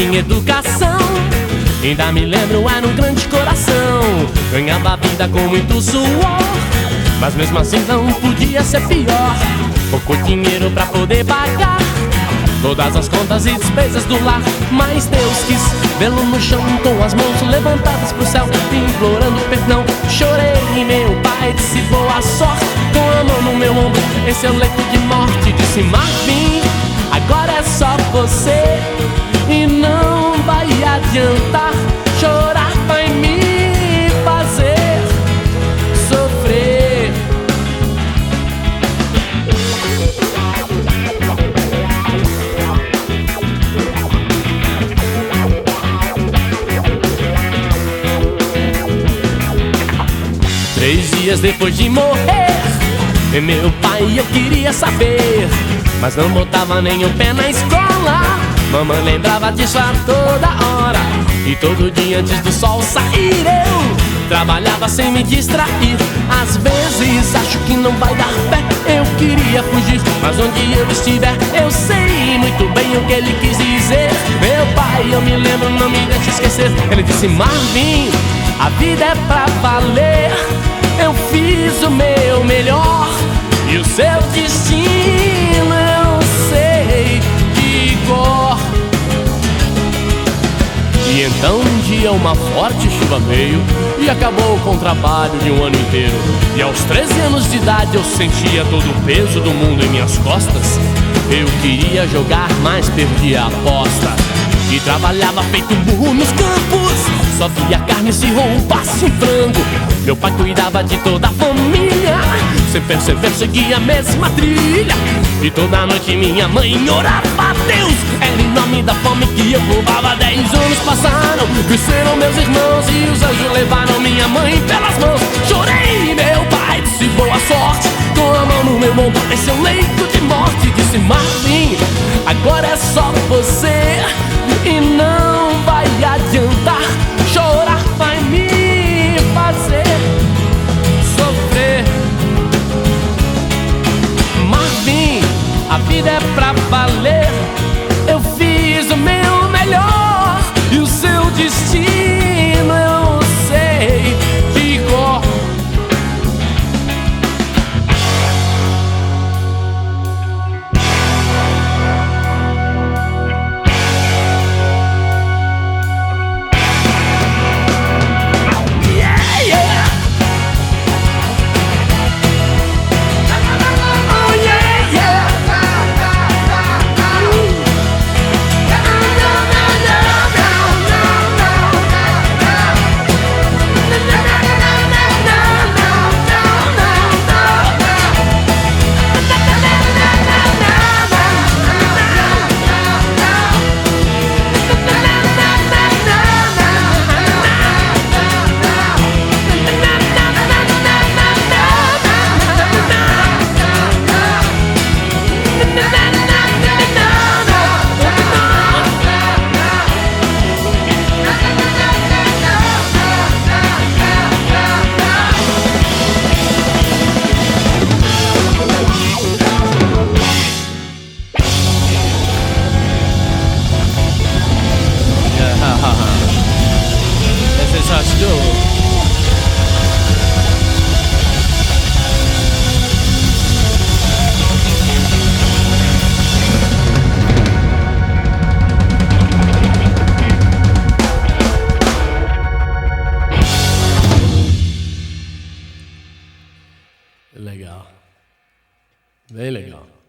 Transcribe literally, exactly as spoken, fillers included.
minha educação. Ainda me lembro, era um grande coração. Ganhava a vida com muito suor, mas mesmo assim não podia ser pior. Pouco dinheiro pra poder pagar todas as contas e despesas do lar, mas Deus quis vê-lo no chão com as mãos levantadas pro céu, implorando perdão. Chorei e meu pai disse boa sorte, com a mão no meu ombro, esse é o leito de morte. Disse Marvin, agora é só você e não vai adiantar. Chorar vai me fazer sofrer. Três dias depois de morrer, meu pai eu queria saber, mas não botava nem o pé na escola. Mamãe lembrava disso a toda hora, e todo dia antes do sol sair eu trabalhava sem me distrair. Às vezes acho que não vai dar pé, eu queria fugir, mas onde eu estiver eu sei muito bem o que ele quis dizer. Meu pai, eu me lembro, não me deixe esquecer. Ele disse Marvin, a vida é pra valer. Eu fiz o meu melhor e o seu destino eu sei de cor. E então um dia uma forte chuva veio e acabou com o trabalho de um ano inteiro. E aos treze anos de idade eu sentia todo o peso do mundo em minhas costas. Eu queria jogar, mas perdi a aposta. E trabalhava feito um burro nos campos, só via carne se roubasse um frango. Meu pai cuidava de toda a família, sem perceber seguia a mesma trilha. E toda noite minha mãe orava a Deus, era em nome da fome que eu roubava. Dez anos passaram, cresceram meus irmãos e os anjos levaram minha mãe pelas mãos. Chorei, meu pai disse boa sorte, com a mão no meu ombro, esse é o leito de morte. Disse Marvin, agora é só você e não vai adiantar. Chorar vai me fazer sofrer. Marvin, a vida é pra valer. Eu fiz o meu melhor e o seu destino eu sei de cor. This is our school. Legal. Bem legal.